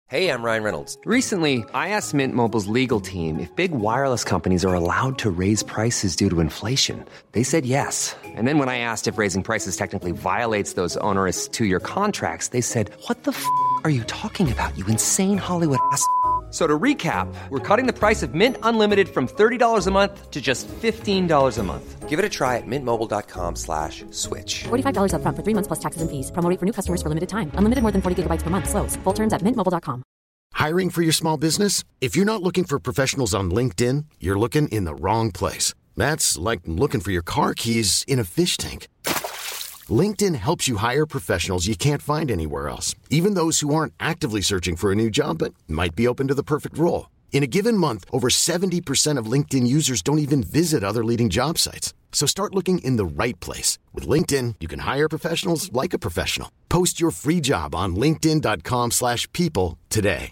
Hey, I'm Ryan Reynolds. Recently, I asked Mint Mobile's legal team if big wireless companies are allowed to raise prices due to inflation. They said yes. And then when I asked if raising prices technically violates those onerous two-year contracts, they said, "What the f*** are you talking about, you insane Hollywood ass?" So to recap, we're cutting the price of Mint Unlimited from $30 a month to just $15 a month. Give it a try at mintmobile.com/switch. $45 up front for 3 months plus taxes and fees. Promo rate for new customers for limited time. Unlimited more than 40 gigabytes per month. Slows full terms at mintmobile.com. Hiring for your small business? If you're not looking for professionals on LinkedIn, you're looking in the wrong place. That's like looking for your car keys in a fish tank. LinkedIn helps you hire professionals you can't find anywhere else, even those who aren't actively searching for a new job but might be open to the perfect role. In a given month, over 70% of LinkedIn users don't even visit other leading job sites. So start looking in the right place. With LinkedIn, you can hire professionals like a professional. Post your free job on linkedin.com/people today.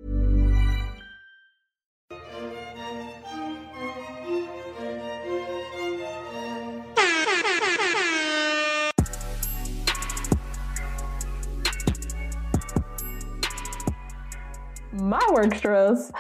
My work stress,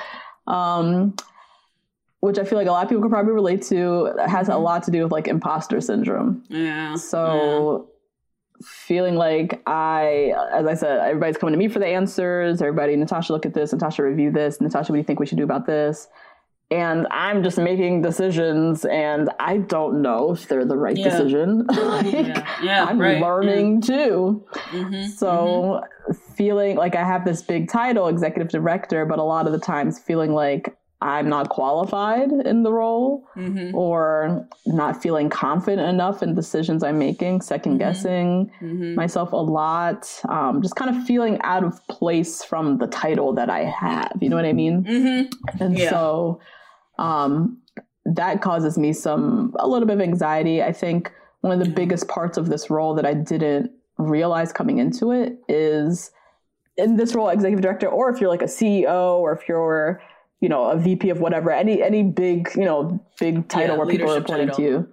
which I feel like a lot of people could probably relate to, has a lot to do with like imposter syndrome. Yeah. So feeling like as I said, everybody's coming to me for the answers. Everybody, Natasha, look at this. Natasha, review this. Natasha, what do you think we should do about this? And I'm just making decisions, and I don't know if they're the right decision. I'm learning too. So feeling like I have this big title, executive director, but a lot of the times feeling like I'm not qualified in the role or not feeling confident enough in decisions I'm making, second guessing myself a lot, just kind of feeling out of place from the title that I have. You know what I mean? So that causes me a little bit of anxiety. I think one of the biggest parts of this role that I didn't realize coming into it is in this role, executive director, or if you're like a CEO, or if you're, a VP of whatever, any big, big title where people are reporting to you.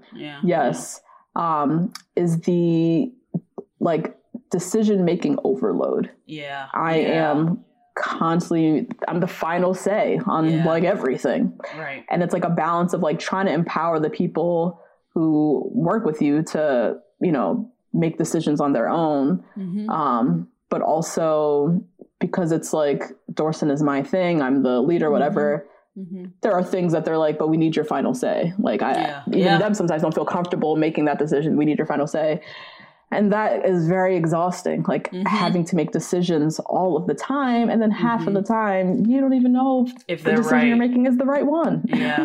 Is the like decision-making overload. I am constantly, I'm the final say on like everything. Right. And it's like a balance of like trying to empower the people who work with you to, make decisions on their own. But also because it's like Dorson is my thing, I'm the leader, whatever. There are things that they're like, but we need your final say. Like even them sometimes don't feel comfortable making that decision. We need your final say. And that is very exhausting, like having to make decisions all of the time. And then half of the time, you don't even know if the decision you're making is the right one.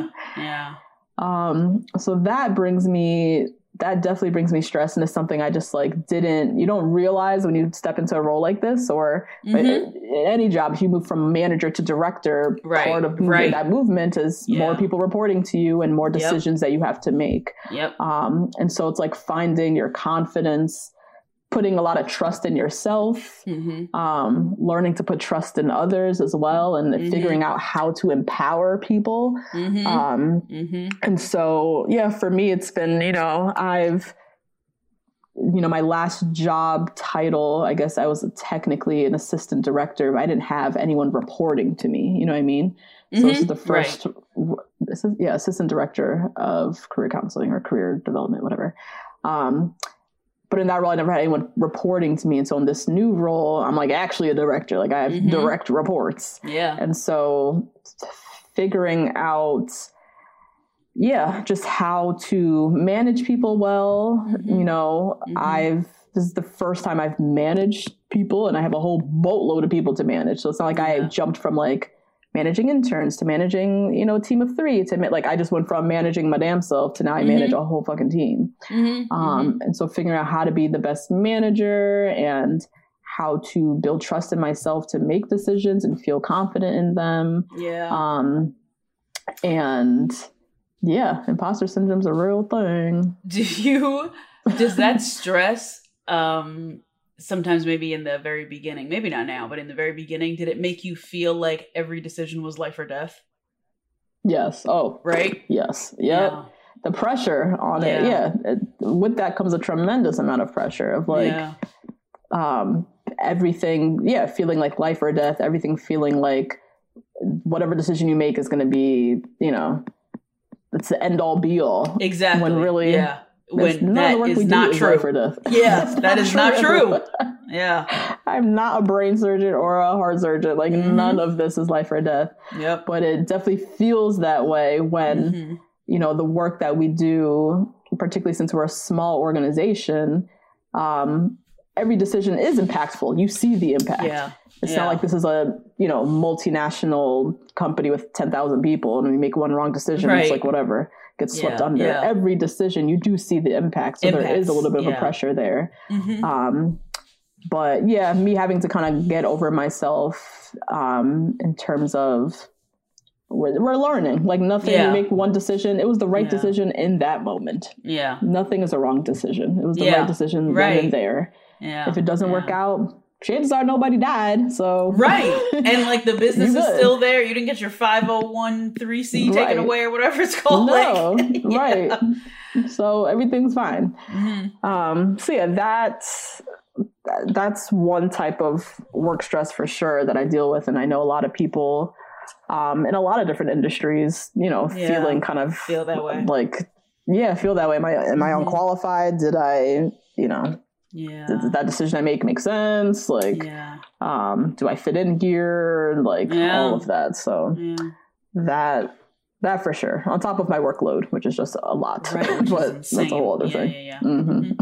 So that definitely brings me stress. And it's something I just like you don't realize when you step into a role like this, or in any job, if you move from manager to director, part of that movement is more people reporting to you and more decisions that you have to make. And so it's like finding your confidence, putting a lot of trust in yourself, learning to put trust in others as well, and figuring out how to empower people. And so, for me, it's been, my last job title, I guess I was technically an assistant director, but I didn't have anyone reporting to me. You know what I mean? So this is the first, assistant director of career counseling or career development, whatever. But in that role, I never had anyone reporting to me. And so in this new role, I'm like actually a director. Like I have direct reports. And so figuring out, just how to manage people well. This is the first time I've managed people, and I have a whole boatload of people to manage. So it's not like I jumped from like managing interns to managing, a team of 3 to like, I just went from managing my damn self to now I manage a whole fucking team. And so figuring out how to be the best manager and how to build trust in myself to make decisions and feel confident in them. Imposter syndrome's a real thing. Does that stress, sometimes maybe in the very beginning, maybe not now, but in the very beginning, did it make you feel like every decision was life or death? Yes. Oh, right. Yes. Yep. Yeah. The pressure on it. With that comes a tremendous amount of pressure of like, everything, feeling like life or death, everything feeling like whatever decision you make is going to be, it's the end all be all. Exactly. When really, when that is not true. Life or death. Yes, that is not true. Yeah. I'm not a brain surgeon or a heart surgeon. Like none of this is life or death. Yep. But it definitely feels that way when, the work that we do, particularly since we're a small organization, every decision is impactful. You see the impact. Yeah. It's not like this is a, multinational company with 10,000 people and we make one wrong decision. Right. It's like whatever gets swept under. Yeah. Every decision, you do see the impact. So there is a little bit of a pressure there. But me having to kind of get over myself in terms of we're learning. Like nothing, you make one decision. It was the right decision in that moment. Yeah. Nothing is a wrong decision. It was the right decision then and there. Yeah. If it doesn't work out, chances are nobody died. So and like the business is still there. You didn't get your 501(c) taken away or whatever it's called. No, right. So everything's fine. So that's one type of work stress for sure that I deal with, and I know a lot of people in a lot of different industries, feeling kind of feel that way. Like, feel that way. Am I unqualified? Did I, did that decision I make sense? Like, do I fit in here? Like all of that. So that for sure. On top of my workload, which is just a lot, right, but that's a whole other thing.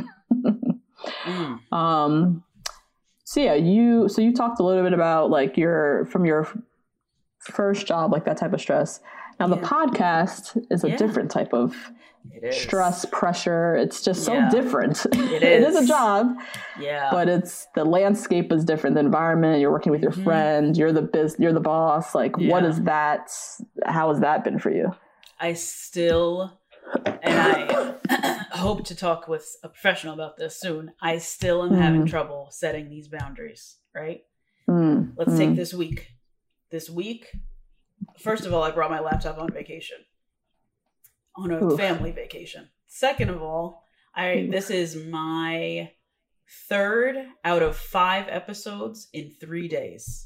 So you talked a little bit about like from your first job, like that type of stress. Now the podcast is a different type of stress, pressure. It's just so different. It is a job. Yeah. But the landscape is different. The environment, you're working with your friend, you're the boss. Like what is that? How has that been for you? I still, and I hope to talk with a professional about this soon. I still am having trouble setting these boundaries, right? Let's take this week. This week, first of all, I brought my laptop on vacation. On a family vacation. Second of all, this is my 3rd out of 5 episodes in 3 days.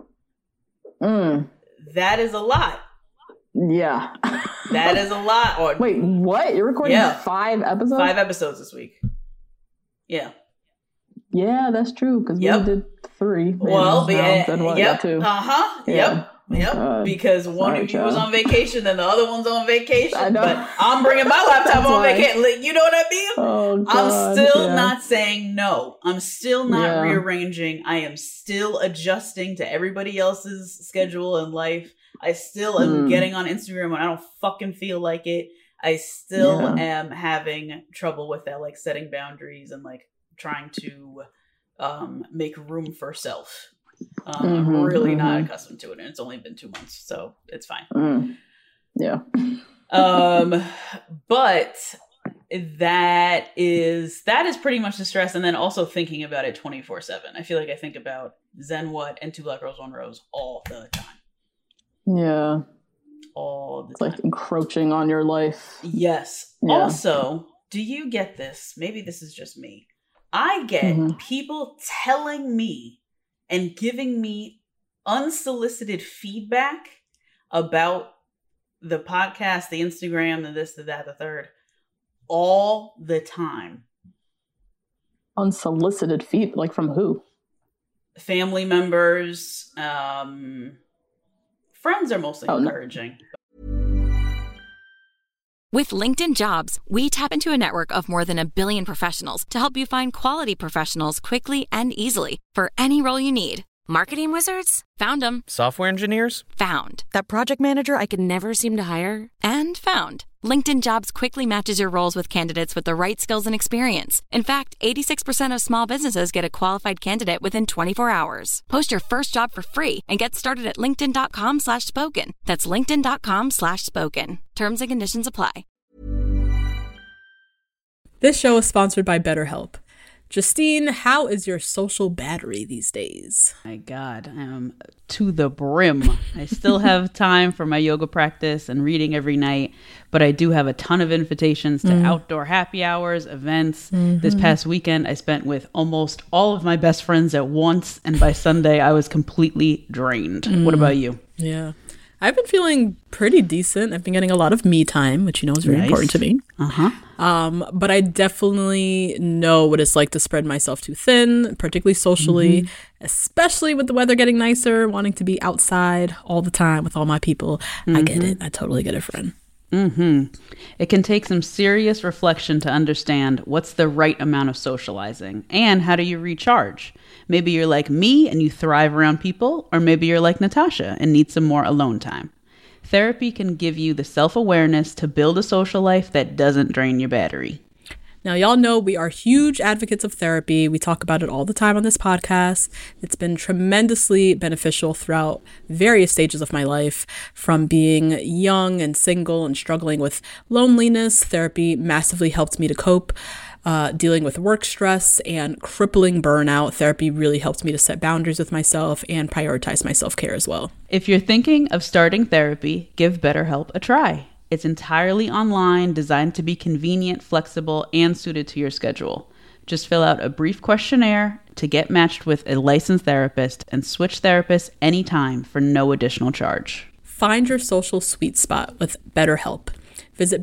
That is a lot. Yeah. That is a lot. Wait, what? You're recording 5 episodes? 5 episodes this week. Yeah. Yeah, that's true, because we did 3. Well, yep. 2. Yep. Because one of you was on vacation, then the other one's on vacation. I know. But I'm bringing my laptop on vacation. You know what I mean? Oh, God, I'm still not saying no. I'm still not rearranging. I am still adjusting to everybody else's schedule and life. I still am getting on Instagram when I don't fucking feel like it. I still am having trouble with that, like setting boundaries and like trying to make room for self. I'm really not accustomed to it, and it's only been 2 months, so it's fine. Yeah. But that is pretty much the stress, and then also thinking about it 24/7. I feel like I think about Zen What and Two Black Girls, One Rose all the time. Yeah. All the it's time. Like encroaching on your life. Yes. Yeah. Also, do you get this? Maybe this is just me. I get people telling me and giving me unsolicited feedback about the podcast, the Instagram, the this, the that, the third, all the time. Unsolicited feedback? Like from who? Family members. Friends are mostly encouraging. With LinkedIn Jobs, we tap into a network of more than 1 billion professionals to help you find quality professionals quickly and easily for any role you need. Marketing wizards? Found them. Software engineers? Found. That project manager I could never seem to hire? And found. LinkedIn Jobs quickly matches your roles with candidates with the right skills and experience. In fact, 86% of small businesses get a qualified candidate within 24 hours. Post your first job for free and get started at linkedin.com/spoken. That's linkedin.com/spoken. Terms and conditions apply. This show is sponsored by BetterHelp. Justine, how is your social battery these days? My God, I am to the brim. I still have time for my yoga practice and reading every night, but I do have a ton of invitations to outdoor happy hours, events. This past weekend, I spent with almost all of my best friends at once, and by Sunday, I was completely drained. What about you? Yeah. I've been feeling pretty decent. I've been getting a lot of me time, which you know is very important to me. But I definitely know what it's like to spread myself too thin, particularly socially, especially with the weather getting nicer, wanting to be outside all the time with all my people. I get it. I totally get it, friend. It can take some serious reflection to understand what's the right amount of socializing and how do you recharge. Maybe you're like me and you thrive around people, or maybe you're like Natasha and need some more alone time. Therapy can give you the self-awareness to build a social life that doesn't drain your battery. Now, y'all know we are huge advocates of therapy. We talk about it all the time on this podcast. It's been tremendously beneficial throughout various stages of my life. From being young and single and struggling with loneliness, therapy massively helped me to cope. Dealing with work stress and crippling burnout, therapy really helped me to set boundaries with myself and prioritize my self-care as well. If you're thinking of starting therapy, give BetterHelp a try. It's entirely online, designed to be convenient, flexible, and suited to your schedule. Just fill out a brief questionnaire to get matched with a licensed therapist and switch therapists anytime for no additional charge. Find your social sweet spot with BetterHelp. Visit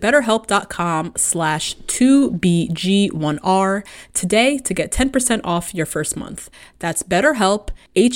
betterhelp.com/2BG1R today to get 10% off your first month. That's BetterHelp,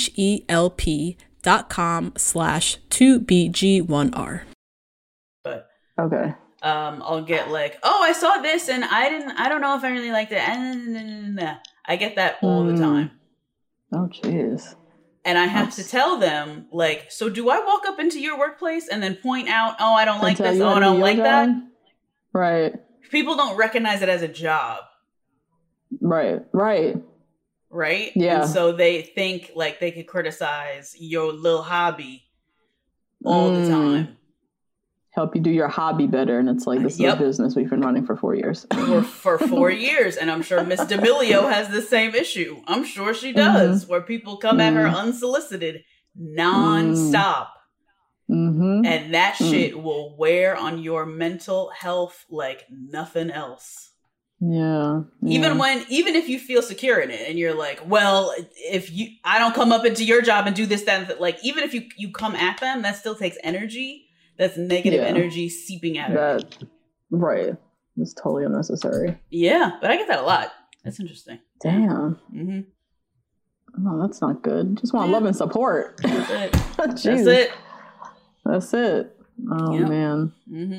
HELP.com/2BG1R. But okay. I'll get like, oh, I saw this and I don't know if I really liked it. I get that all the time. Oh, jeez. And I have to tell them, like, so do I walk up into your workplace and then point out, oh, I don't like this, oh, I don't like that? Right. People don't recognize it as a job. Right. Yeah. And so they think, like, they could criticize your little hobby all the time. Help you do your hobby better. And it's like, this is a business we've been running for 4 years. for 4 years. And I'm sure Miss D'Amelio has the same issue. I'm sure she does, where people come at her unsolicited nonstop. And that shit will wear on your mental health like nothing else. Yeah. Even if you feel secure in it and you're like, well, I don't come up into your job and do this, that, like, even if you come at them, that still takes energy. That's negative energy seeping out of it. Right. It's totally unnecessary. Yeah, but I get that a lot. That's interesting. Damn. Oh, that's not good. Just want love and support. That's it. That's it. Oh, man.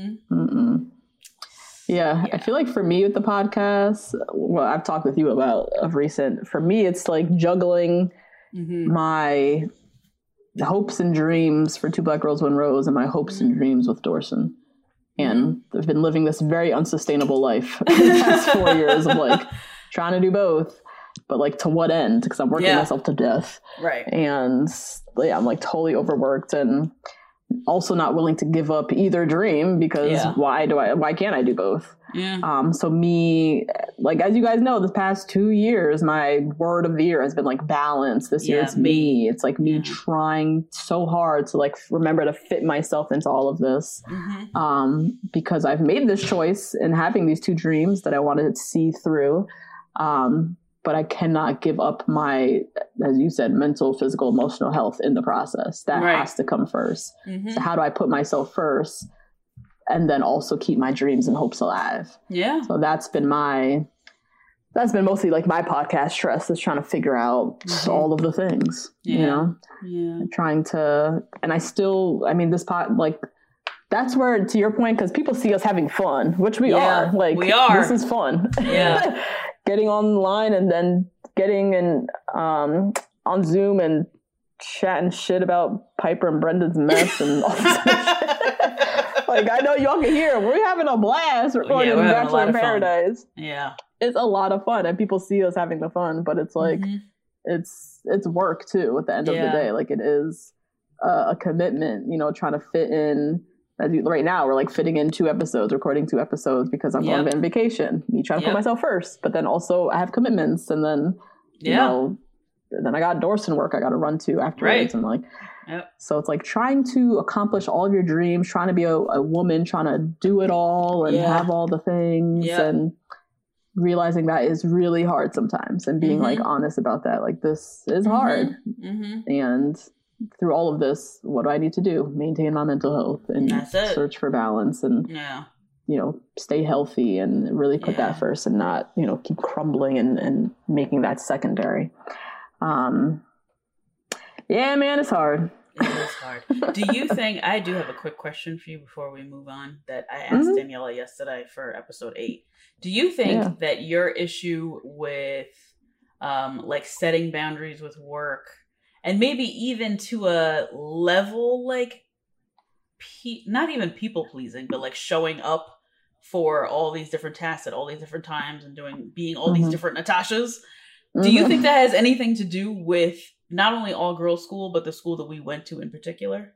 Yeah, I feel like for me with the podcast, well, I've talked with you about of recent. For me, it's like juggling my hopes and dreams for Two Black Girls, One Rose and my hopes and dreams with Dorson. And I've been living this very unsustainable life for the past 4 years of like trying to do both, but like to what end? Because I'm working myself to death. Right. And I'm like totally overworked and also not willing to give up either dream because why can't I do both? Yeah. So me, like, as you guys know, this past 2 years, my word of the year has been like balance. This year it's me. It's like me trying so hard to like remember to fit myself into all of this. Because I've made this choice in having these two dreams that I wanted to see through. But I cannot give up my, as you said, mental, physical, emotional health in the process. That has to come first. So how do I put myself first and then also keep my dreams and hopes alive? Yeah. So that's been mostly like my podcast stress, is trying to figure out all of the things, you know, trying to, and I still, I mean, this like, that's where, to your point, because people see us having fun, which we are. Like, we are. This is fun. Yeah. Getting online and then getting on Zoom and chatting shit about Piper and Brendan's mess and all this shit. Like, I know y'all can hear, we're having a blast recording Bachelor in Paradise. Yeah. It's a lot of fun and people see us having the fun, but it's like, it's work too at the end of the day. Like, it is a commitment, you know, trying to fit in right now, we're like fitting in 2 episodes, recording 2 episodes because I'm going on vacation. Me trying to put myself first, but then also I have commitments, and then you know, then I got Dorson work I got to run to afterwards, and like, so it's like trying to accomplish all of your dreams, trying to be a woman, trying to do it all and have all the things, and realizing that is really hard sometimes, and being like honest about that. Like, this is hard, and through all of this, what do I need to do? Maintain my mental health and search for balance, and you know, stay healthy, and really put that first, and not, you know, keep crumbling and making that secondary. Yeah, man, it's hard. It is hard. Do you think, I do have a quick question for you before we move on, that I asked Daniela yesterday for episode 8. Do you think that your issue with like setting boundaries with work, and maybe even to a level like not even people pleasing, but like showing up for all these different tasks at all these different times and being all these different Natashas, do you think that has anything to do with not only all girls school, but the school that we went to in particular?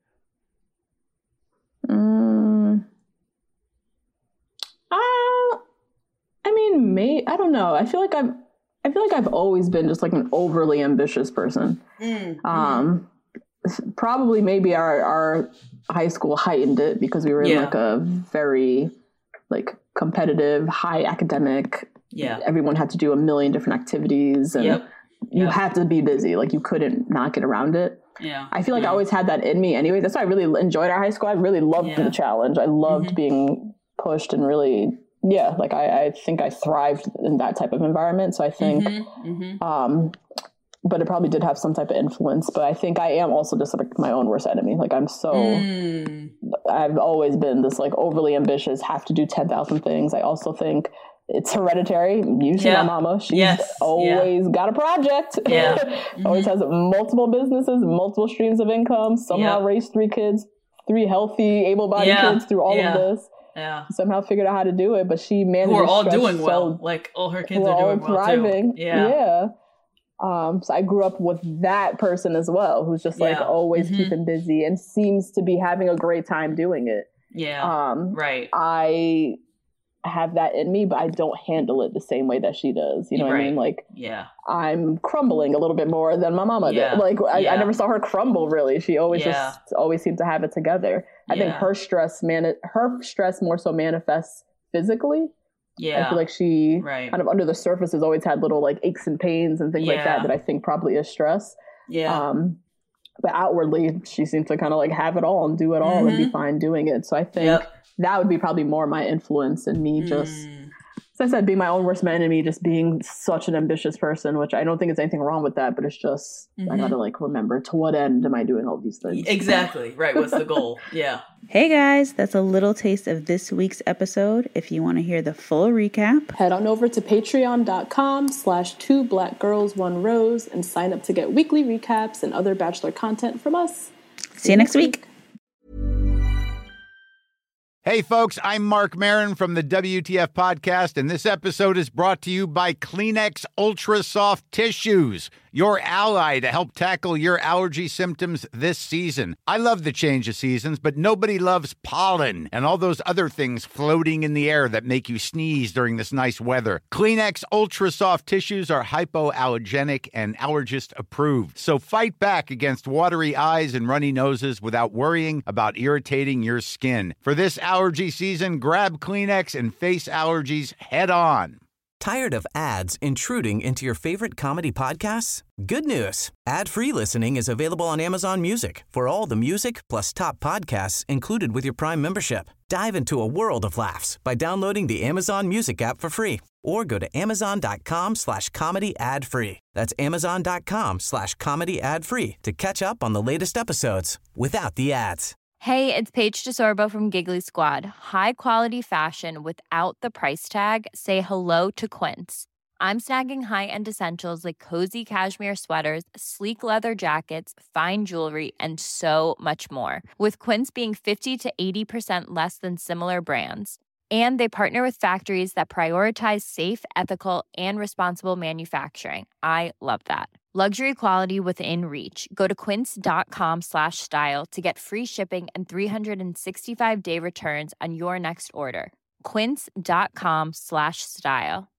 I mean, I don't know. I feel like I've always been just like an overly ambitious person. Probably maybe our high school heightened it because we were in like a very like competitive, high academic. Everyone had to do a million different activities, and you had to be busy. Like, you couldn't not get around it. I feel like I always had that in me anyway. That's why I really enjoyed our high school. I really loved the challenge. I loved being pushed, and really, like I think I thrived in that type of environment. So I think, but it probably did have some type of influence. But I think I am also just like my own worst enemy. Like, I've always been this like overly ambitious, have to do 10,000 things. I also think it's hereditary. You see my mama. She's always got a project. Always has multiple businesses, multiple streams of income, somehow raised 3 kids, 3 healthy, able-bodied kids through all of this. Somehow figured out how to do it, but she managed. Who are all doing well. Like, all her kids are doing well thriving. Too. So I grew up with that person as well, who's just like always keeping busy and seems to be having a great time doing it. I have that in me, but I don't handle it the same way that she does. You know what I mean? Like, I'm crumbling a little bit more than my mama did. Like, I never saw her crumble, really. She always always seemed to have it together. I think her stress more so manifests physically. I feel like she kind of under the surface has always had little like aches and pains and things like that I think probably is stress. But outwardly, she seems to kind of like have it all and do it all and be fine doing it. So I think that would be probably more my influence in me just, as I said, being my own worst enemy, just being such an ambitious person, which I don't think there's anything wrong with that, but it's just, I gotta like remember, to what end am I doing all these things? Exactly. Right. What's the goal? Hey guys, that's a little taste of this week's episode. If you want to hear the full recap, head on over to patreon.com/2blackgirls1rose and sign up to get weekly recaps and other Bachelor content from us. See you next week. Hey folks, I'm Mark Maron from the WTF Podcast, and this episode is brought to you by Kleenex Ultra Soft Tissues, your ally to help tackle your allergy symptoms this season. I love the change of seasons, but nobody loves pollen and all those other things floating in the air that make you sneeze during this nice weather. Kleenex Ultra Soft Tissues are hypoallergenic and allergist approved, so fight back against watery eyes and runny noses without worrying about irritating your skin. For this allergy season, grab Kleenex and face allergies head on. Tired of ads intruding into your favorite comedy podcasts? Good news. Ad-free listening is available on Amazon Music for all the music plus top podcasts included with your Prime membership. Dive into a world of laughs by downloading the Amazon Music app for free or go to amazon.com/comedy ad-free. That's amazon.com/comedy ad-free to catch up on the latest episodes without the ads. Hey, it's Paige DeSorbo from Giggly Squad. High quality fashion without the price tag. Say hello to Quince. I'm snagging high-end essentials like cozy cashmere sweaters, sleek leather jackets, fine jewelry, and so much more. With Quince being 50 to 80% less than similar brands. And they partner with factories that prioritize safe, ethical, and responsible manufacturing. I love that. Luxury quality within reach. Go to quince.com/style to get free shipping and 365-day returns on your next order. Quince.com/style.